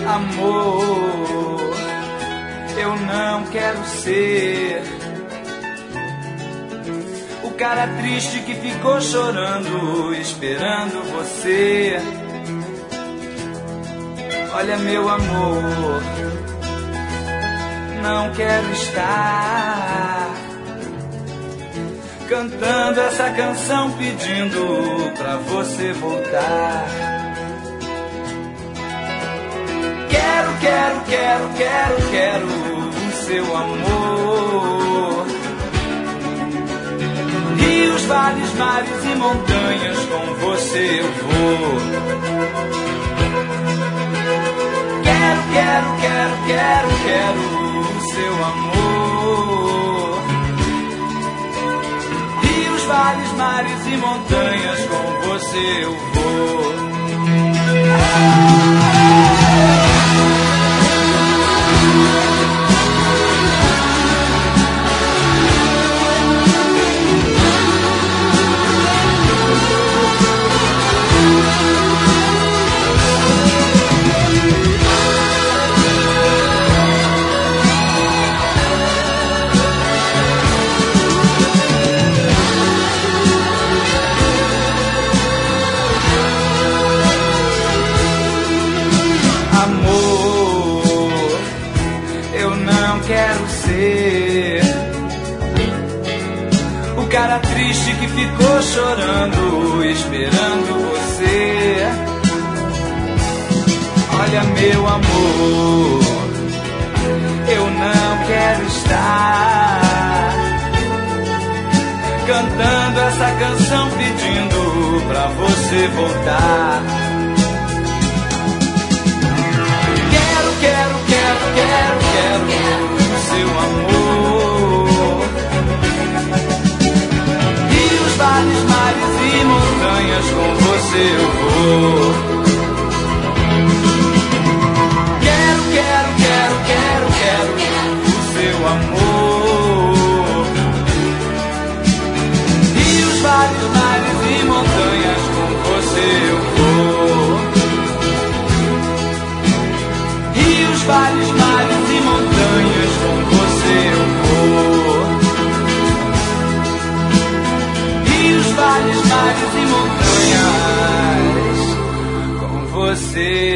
Amor, eu não quero ser o cara triste que ficou chorando, esperando você. Olha, meu amor, não quero estar cantando essa canção pedindo pra você voltar. Quero o seu amor. Rios, vales, mares e montanhas, com você eu vou. Quero o seu amor. Rios, vales, mares e montanhas, com você eu vou. Quero ser o cara triste que ficou chorando, esperando você. Olha, meu amor, eu não quero estar cantando essa canção pedindo pra você voltar. Quero seu amor. Rios, vales, mares e montanhas, com você eu vou. Quero o seu amor. Rios, vales, mares e montanhas, com você eu vou. Rios, vales, mares e montanhas, com você eu vou. Rios, vales, mares e montanhas, com você